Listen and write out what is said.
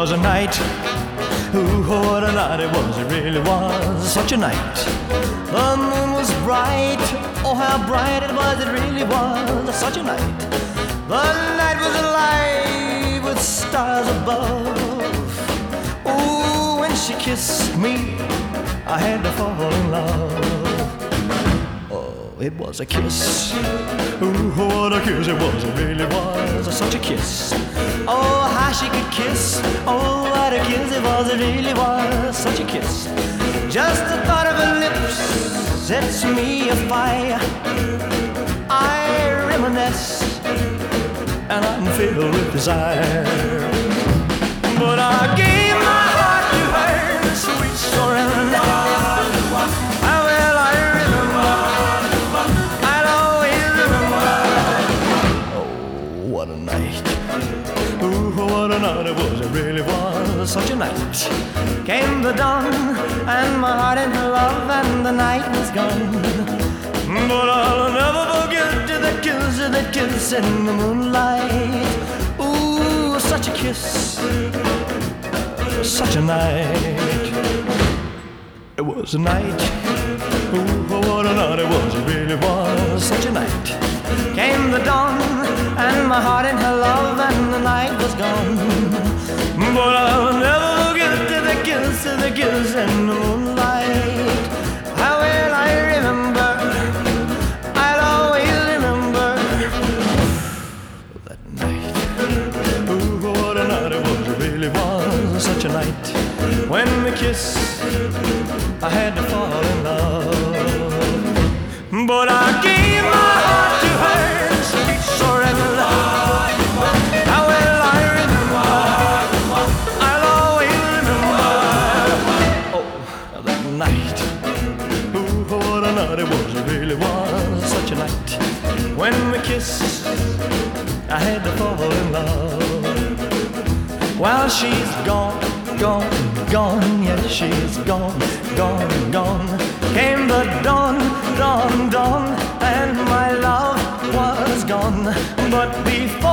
was a night. Ooh, what a night it was, it really was such a night. The moon was bright, oh how bright it was, it really was such a night. The night was alive with stars above. Ooh, when she kissed me, I had to fall in love. Oh, it was a kiss. Ooh, what a kiss it was, it really was such a kiss. Oh, how she could kiss. Oh, what a kiss it was, it really was such a kiss. Just the thought of her lips sets me afire. I reminisce and I'm filled with desire. But I gave my heart to her, sweet surrender. How well I remember, I'll always remember. Oh, what a night. Ooh, what a night it was, it really was such a night. Came the dawn, and my heart in her love, and the night was gone. But I'll never forget that kiss in the moonlight. Ooh, such a kiss, such a night. It was a night. Ooh, what a night it was, it really was such a night. Came the dawn, and my heart in her love, and the night was gone. But I'll never forget the kiss in the moonlight. How well I remember, I'll always remember that night. Ooh, what a night it was, it really was such a night. When we kissed, I had to fall in love. But I gave my heart to her, sweet surrender. How well I remember, I'll always remember. Oh, that night. Ooh, what a night it was, it really was such a night. When we kissed, I had to fall in love. While she's gone, gone, gone, yes, she's gone, gone, gone. Came the dawn, dawn, dawn, and my love was gone. But before